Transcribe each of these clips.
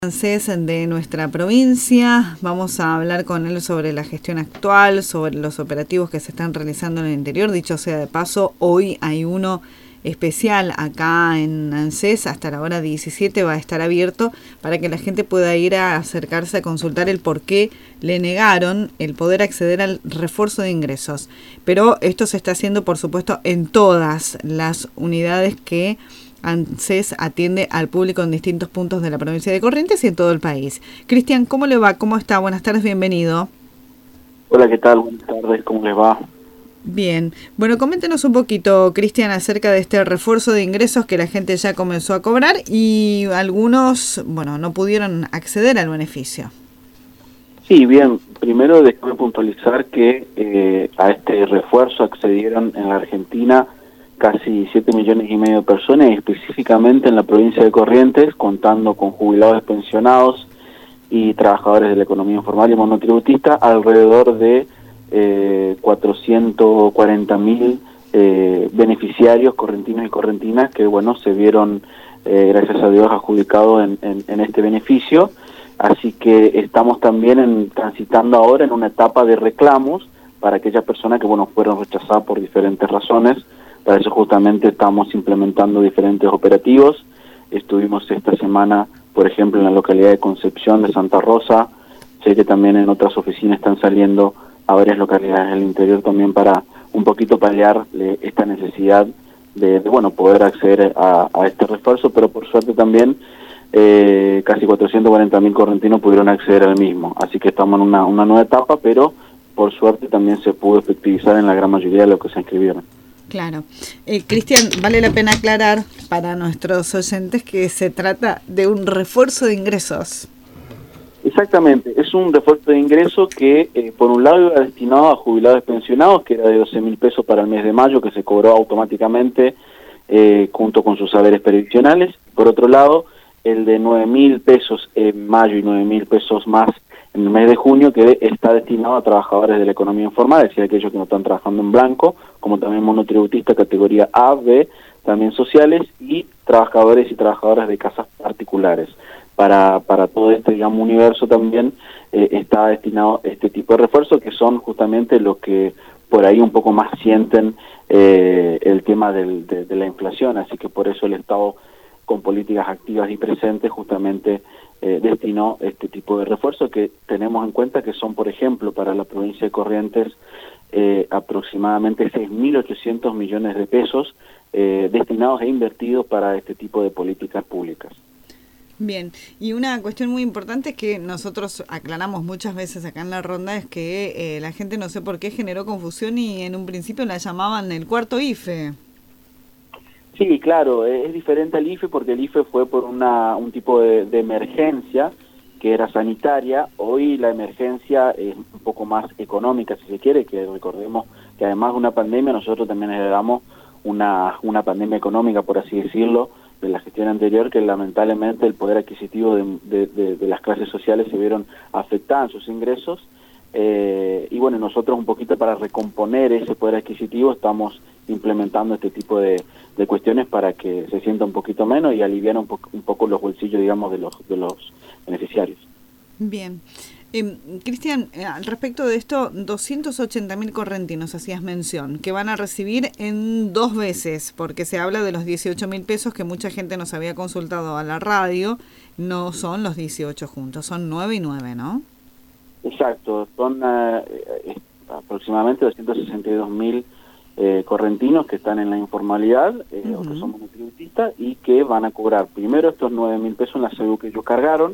ANSES de nuestra provincia. Vamos a hablar con él sobre la gestión actual, sobre los operativos que se están realizando en el interior. Dicho sea de paso, hoy hay uno especial acá en ANSES, hasta la hora 17 va a estar abierto para que la gente pueda ir a acercarse a consultar el por qué le negaron el poder acceder al refuerzo de ingresos. Pero esto se está haciendo, por supuesto, en todas las unidades que ANSES atiende al público en distintos puntos de la provincia de Corrientes y en todo el país. Cristian, ¿cómo le va? ¿Cómo está? Buenas tardes, bienvenido. Hola, ¿qué tal? Buenas tardes, ¿cómo les va? Bien. Bueno, coméntenos un poquito, Cristian, acerca de este refuerzo de ingresos que la gente ya comenzó a cobrar y algunos, bueno, no pudieron acceder al beneficio. Sí, bien. Primero déjame puntualizar que a este refuerzo accedieron en la Argentina casi 7,5 millones de personas, y específicamente en la provincia de Corrientes, contando con jubilados, pensionados y trabajadores de la economía informal y monotributista, alrededor de 440.000 beneficiarios correntinos y correntinas que, bueno, se vieron, gracias a Dios, adjudicados en este beneficio. Así que estamos también transitando ahora en una etapa de reclamos para aquellas personas que, bueno, fueron rechazadas por diferentes razones. Para eso justamente estamos implementando diferentes operativos. Estuvimos esta semana, por ejemplo, en la localidad de Concepción de Santa Rosa. Sé que también en otras oficinas están saliendo a varias localidades del interior también para un poquito paliar esta necesidad de bueno, poder acceder a este refuerzo, pero por suerte también casi 440.000 correntinos pudieron acceder al mismo. Así que estamos en una nueva etapa, pero por suerte también se pudo efectivizar en la gran mayoría de los que se inscribieron. Claro. Cristian, vale la pena aclarar para nuestros oyentes que se trata de un refuerzo de ingresos. Exactamente, es un refuerzo de ingreso que por un lado iba destinado a jubilados pensionados, que era de 12.000 pesos para el mes de mayo, que se cobró automáticamente junto con sus saberes previsionales. Por otro lado, el de 9.000 pesos en mayo y 9.000 pesos más en el mes de junio, que está destinado a trabajadores de la economía informal, es decir, aquellos que no están trabajando en blanco, como también monotributistas categoría A, B, también sociales, y trabajadores y trabajadoras de casas particulares. Para todo este, digamos, universo también está destinado este tipo de refuerzos, que son justamente los que por ahí un poco más sienten el tema de la inflación. Así que por eso el Estado, con políticas activas y presentes, justamente destinó este tipo de refuerzos, que tenemos en cuenta que son, por ejemplo, para la provincia de Corrientes, aproximadamente 6.800 millones de pesos destinados e invertidos para este tipo de políticas públicas. Bien, y una cuestión muy importante que nosotros aclaramos muchas veces acá en la ronda es que la gente, no sé por qué, generó confusión y en un principio la llamaban el cuarto IFE. Sí, claro, es diferente al IFE porque el IFE fue por un tipo de emergencia que era sanitaria. Hoy la emergencia es un poco más económica, si se quiere, que recordemos que además de una pandemia, nosotros también heredamos una pandemia económica, por así decirlo, de la gestión anterior, que lamentablemente el poder adquisitivo de las clases sociales se vieron afectadas en sus ingresos. Y bueno, nosotros un poquito para recomponer ese poder adquisitivo estamos implementando este tipo de cuestiones para que se sienta un poquito menos y aliviar un poco los bolsillos, digamos, de los beneficiarios. Bien. Cristian, al respecto de esto, 280.000 correntinos, hacías mención, que van a recibir en 2 veces, porque se habla de los 18.000 pesos que mucha gente nos había consultado a la radio, no son los 18 juntos, son 9 y 9, ¿no? Exacto, son aproximadamente 262.000 correntinos que están en la informalidad, o que son monotributistas, y que van a cobrar primero estos 9.000 pesos en la CBU que ellos cargaron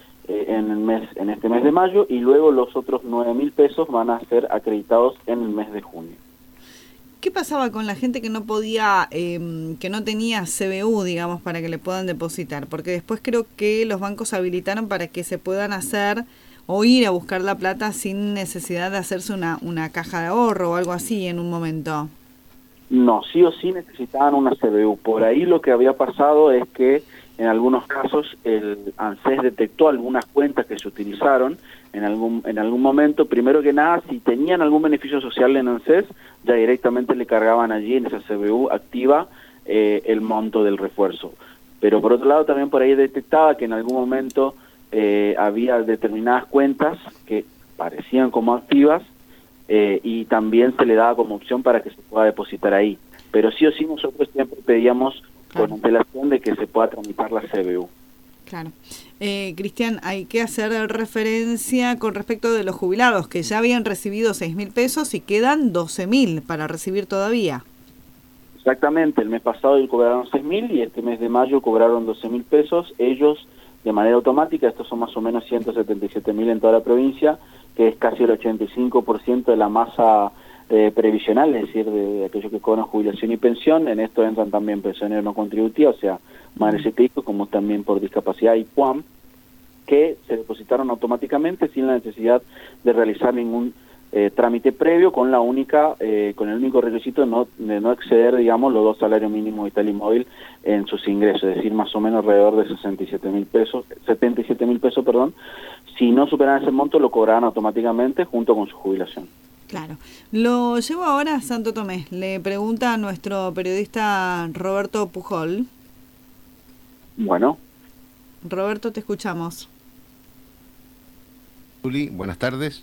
en este mes de mayo, y luego los otros 9.000 pesos van a ser acreditados en el mes de junio. ¿Qué pasaba con la gente que no podía, que no tenía CBU, digamos, para que le puedan depositar? Porque después creo que los bancos habilitaron para que se puedan hacer o ir a buscar la plata sin necesidad de hacerse una caja de ahorro o algo así en un momento. No, sí o sí necesitaban una CBU. Por ahí lo que había pasado es que en algunos casos el ANSES detectó algunas cuentas que se utilizaron en algún momento. Primero que nada, si tenían algún beneficio social en ANSES, ya directamente le cargaban allí en esa CBU activa el monto del refuerzo. Pero por otro lado también por ahí detectaba que en algún momento había determinadas cuentas que parecían como activas y también se le daba como opción para que se pueda depositar ahí. Pero sí o sí nosotros siempre pedíamos con antelación de que se pueda tramitar la CBU. Claro. Cristian, hay que hacer referencia con respecto de los jubilados que ya habían recibido 6.000 pesos y quedan 12.000 para recibir todavía. Exactamente, el mes pasado cobraron 6.000 y este mes de mayo cobraron 12.000 pesos. Ellos, de manera automática, estos son más o menos 177.000 en toda la provincia, que es casi el 85% de la masa previsional, es decir, de aquellos que cobran jubilación y pensión. En esto entran también pensiones no contributivas, o sea, madres y hijos, como también por discapacidad y PUAM, que se depositaron automáticamente sin la necesidad de realizar ningún trámite previo, con el único requisito de no exceder, digamos, los 2 salarios mínimos vital y móvil en sus ingresos, es decir, más o menos alrededor de 77.000 pesos, perdón. Si no superan ese monto, lo cobrarán automáticamente junto con su jubilación. Claro. Lo llevo ahora a Santo Tomé. Le pregunta a nuestro periodista Roberto Pujol. Bueno. Roberto, te escuchamos. Zuli, buenas tardes.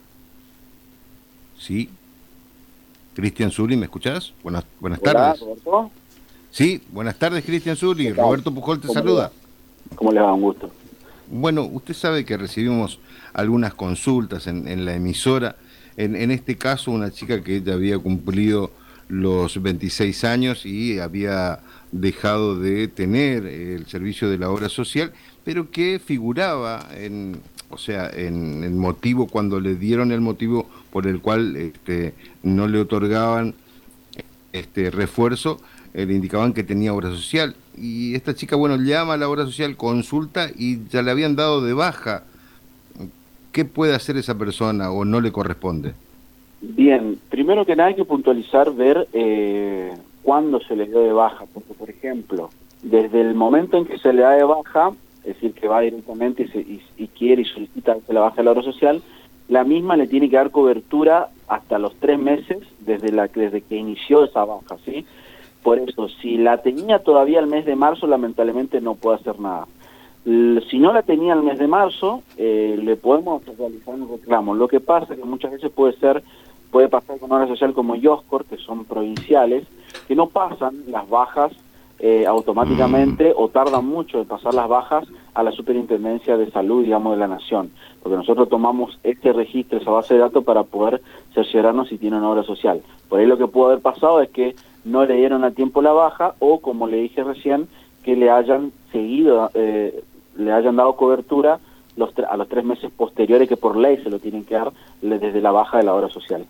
Sí. Cristian Zuli, ¿me escuchás? Buenas Hola, tardes. Roberto. Sí, buenas tardes, Cristian Zuli. Roberto Pujol te saluda. ¿Cómo le va? Un gusto. Bueno, usted sabe que recibimos algunas consultas en la emisora. En este caso, una chica que ya había cumplido los 26 años y había dejado de tener el servicio de la obra social, pero que figuraba en el motivo, cuando le dieron el motivo por el cual no le otorgaban refuerzo, le indicaban que tenía obra social. Y esta chica, llama a la obra social, consulta y ya le habían dado de baja. ¿Qué puede hacer esa persona o no le corresponde? Bien, primero que nada hay que puntualizar, ver cuándo se le dio de baja, porque por ejemplo, desde el momento en que se le da de baja, es decir, que va directamente y quiere y solicita que se la baje a la obra social, la misma le tiene que dar cobertura hasta los 3 meses desde que inició esa baja, ¿sí? Por eso, si la tenía todavía el mes de marzo, lamentablemente no puede hacer nada. Si no la tenía el mes de marzo, le podemos realizar un reclamo. Lo que pasa es que muchas veces puede pasar con obra social como Yoscor, que son provinciales, que no pasan las bajas automáticamente o tardan mucho en pasar las bajas a la Superintendencia de Salud, digamos, de la Nación, porque nosotros tomamos este registro, esa base de datos, para poder cerciorarnos si tienen obra social. Por ahí lo que pudo haber pasado es que no le dieron a tiempo la baja, o como le dije recién, que le hayan seguido, le hayan dado cobertura a los 3 meses posteriores, que por ley se lo tienen que dar desde la baja de la obra social.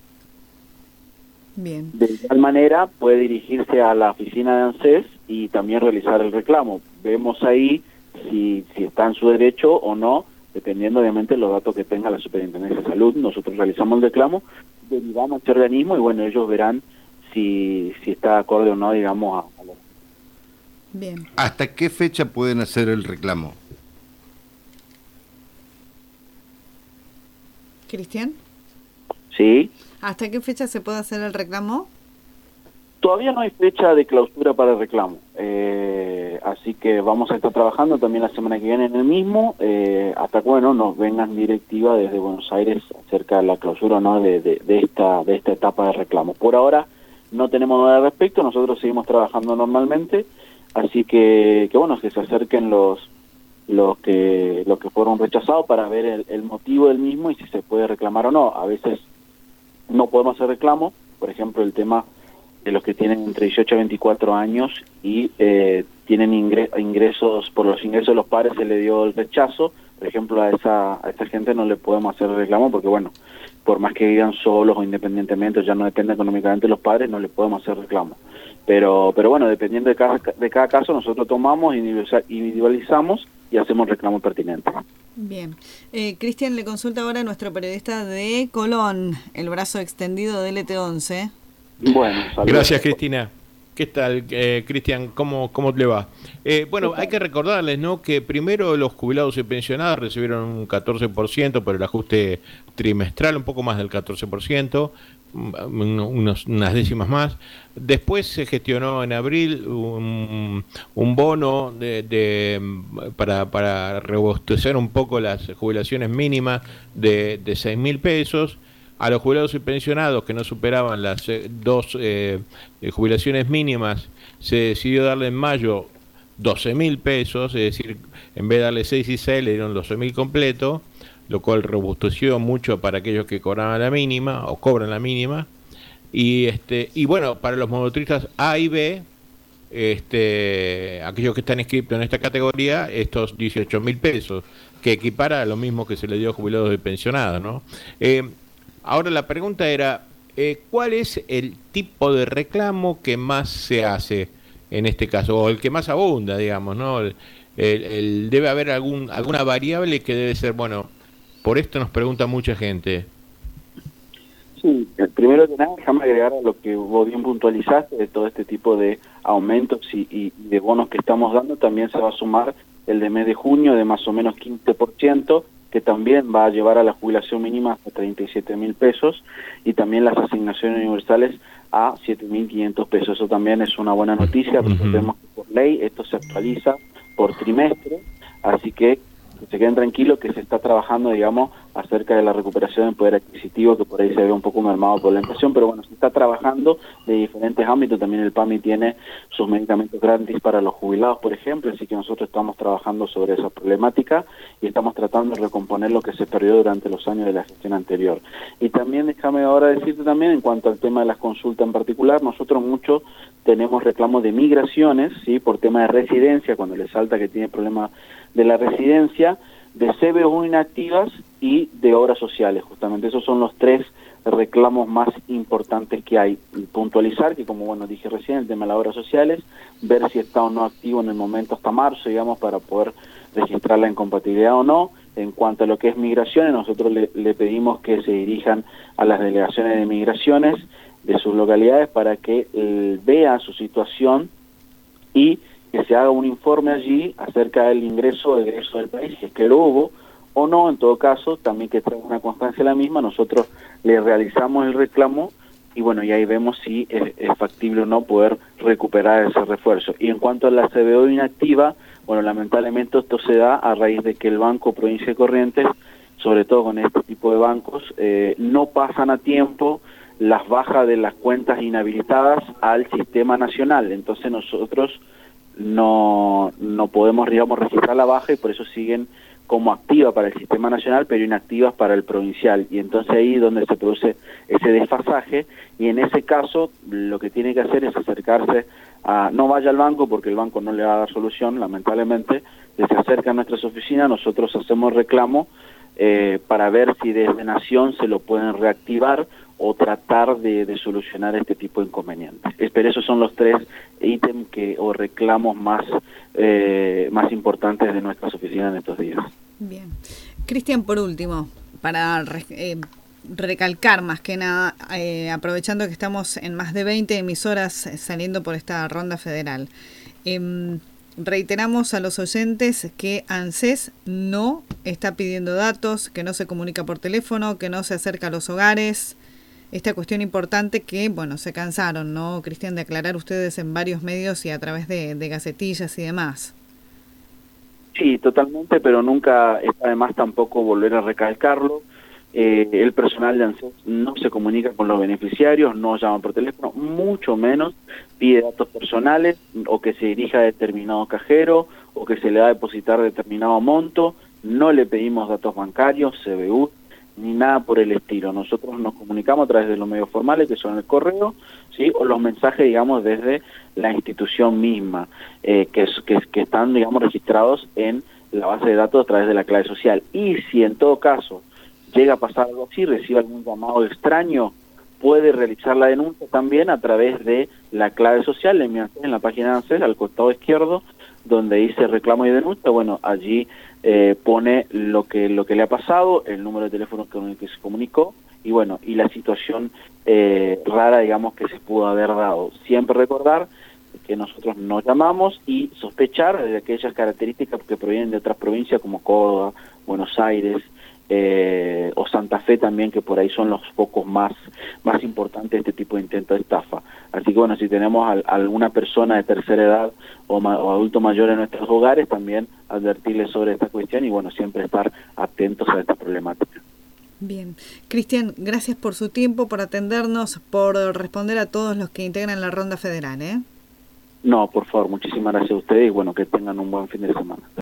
Bien. De igual manera puede dirigirse a la oficina de ANSES y también realizar el reclamo. Vemos ahí si está en su derecho o no, dependiendo obviamente de los datos que tenga la Superintendencia de Salud. Nosotros realizamos el reclamo, derivamos a este organismo y ellos verán si está de acuerdo o no, digamos, a lo... Bien. ¿Hasta qué fecha pueden hacer el reclamo? ¿Cristian? Sí. ¿Hasta qué fecha se puede hacer el reclamo? Todavía no hay fecha de clausura para el reclamo, así que vamos a estar trabajando también la semana que viene en el mismo, hasta que nos vengan directiva desde Buenos Aires acerca de la clausura o no de esta etapa de reclamo. Por ahora no tenemos nada al respecto, nosotros seguimos trabajando normalmente, así que se acerquen los que fueron rechazados para ver el motivo del mismo y si se puede reclamar o no. A veces no podemos hacer reclamo, por ejemplo el tema de los que tienen entre 18 a 24 años y tienen ingresos, por los ingresos de los padres se le dio el rechazo. Por ejemplo, a esta gente no le podemos hacer reclamo porque, por más que vivan solos o independientemente, ya no depende económicamente de los padres, no le podemos hacer reclamo. Pero dependiendo de cada caso, nosotros tomamos, individualizamos y hacemos reclamo pertinente. Bien. Cristian, le consulta ahora a nuestro periodista de Colón, el brazo extendido del LT11. Bueno, saludos. Gracias, Cristina. ¿Qué tal, Cristian? ¿Cómo le va? Hay que recordarles, ¿no?, que primero los jubilados y pensionados recibieron un 14% por el ajuste trimestral, un poco más del 14%, unas décimas más. Después se gestionó en abril un bono para robustecer un poco las jubilaciones mínimas de 6.000 pesos. A los jubilados y pensionados que no superaban las dos jubilaciones mínimas, se decidió darle en mayo 12.000 pesos, es decir, en vez de darle 6 y 6 le dieron 12.000 completo, lo cual robusteció mucho para aquellos que cobraban la mínima o cobran la mínima. Y bueno, para los monotributistas A y B, aquellos que están inscritos en esta categoría, estos 18.000 pesos, que equipara a lo mismo que se le dio a jubilados y pensionados, ¿no? Ahora la pregunta era, ¿cuál es el tipo de reclamo que más se hace en este caso, o el que más abunda, digamos, ¿no? Debe haber alguna variable que debe ser, bueno, por esto nos pregunta mucha gente. Sí, primero que nada, déjame agregar a lo que vos bien puntualizaste de todo este tipo de aumentos y de bonos que estamos dando. También se va a sumar el de mes de junio de más o menos 15%, que también va a llevar a la jubilación mínima hasta 37.000 pesos, y también las asignaciones universales a 7.500 pesos. Eso también es una buena noticia. Recordemos que por ley esto se actualiza por trimestre, así que se queden tranquilos que se está trabajando, digamos, acerca de la recuperación del poder adquisitivo, que por ahí se ve un poco mermado por la inflación, pero bueno, se está trabajando de diferentes ámbitos. También el PAMI tiene sus medicamentos gratis para los jubilados, por ejemplo, así que nosotros estamos trabajando sobre esa problemática y estamos tratando de recomponer lo que se perdió durante los años de la gestión anterior. Y también déjame ahora decirte también, en cuanto al tema de las consultas en particular, nosotros mucho tenemos reclamos de migraciones, ¿sí? Por tema de residencia, cuando le salta que tiene problemas de la residencia, de CBU inactivas y de obras sociales. Justamente esos son los tres reclamos más importantes que hay. Y puntualizar que, como bueno dije recién, el tema de las obras sociales, ver si está o no activo en el momento hasta marzo, digamos, para poder registrar la incompatibilidad o no. En cuanto a lo que es migraciones, nosotros le pedimos que se dirijan a las delegaciones de migraciones de sus localidades para que vean su situación y que se haga un informe allí acerca del ingreso o egreso del país, si es que lo hubo o no. En todo caso, también que traiga una constancia de la misma, nosotros le realizamos el reclamo y bueno, y ahí vemos si es factible o no poder recuperar ese refuerzo. Y en cuanto a la CBO inactiva, bueno, lamentablemente esto se da a raíz de que el Banco Provincia de Corrientes, sobre todo con este tipo de bancos, no pasan a tiempo las bajas de las cuentas inhabilitadas al sistema nacional. Entonces nosotros no podemos, digamos, registrar la baja y por eso siguen como activa para el sistema nacional, pero inactivas para el provincial. Y entonces ahí es donde se produce ese desfasaje, y en ese caso lo que tiene que hacer es acercarse a, no vaya al banco porque el banco no le va a dar solución, lamentablemente, se acerca a nuestras oficinas, nosotros hacemos reclamo para ver si desde Nación se lo pueden reactivar o tratar de solucionar este tipo de inconvenientes. Pero esos son los tres ítems o reclamos más importantes de nuestras oficinas en estos días. Bien. Cristian, por último, para recalcar más que nada, aprovechando que estamos en más de 20 emisoras saliendo por esta ronda federal, reiteramos a los oyentes que ANSES no está pidiendo datos, que no se comunica por teléfono, que no se acerca a los hogares. Esta cuestión importante que, bueno, se cansaron, ¿no, Cristian, de aclarar ustedes en varios medios y a través de gacetillas y demás? Sí, totalmente, pero nunca está de más tampoco volver a recalcarlo. El personal de ANSES no se comunica con los beneficiarios, no llama por teléfono, mucho menos pide datos personales o que se dirija a determinado cajero o que se le va a depositar determinado monto. No le pedimos datos bancarios, CBU, ni nada por el estilo. Nosotros nos comunicamos a través de los medios formales, que son el correo, ¿sí? O los mensajes, digamos, desde la institución misma, que están, digamos, registrados en la base de datos a través de la clave social. Y si en todo caso llega a pasar algo así, recibe algún llamado extraño, puede realizar la denuncia también a través de la clave social, en la página de ANSES, al costado izquierdo, donde dice reclamo y denuncia. Bueno, allí pone lo que le ha pasado, el número de teléfono con el que se comunicó y bueno, y la situación rara, digamos, que se pudo haber dado. Siempre recordar que nosotros no llamamos y sospechar de aquellas características que provienen de otras provincias como Córdoba, Buenos Aires, o Santa Fe también, que por ahí son los focos más importantes de este tipo de intento de estafa. Así que bueno, si tenemos alguna persona de tercera edad o adulto mayor en nuestros hogares, también advertirles sobre esta cuestión y bueno, siempre estar atentos a esta problemática. Bien. Cristian, gracias por su tiempo, por atendernos, por responder a todos los que integran la Ronda Federal, ¿eh? No, por favor, muchísimas gracias a ustedes y bueno, que tengan un buen fin de semana.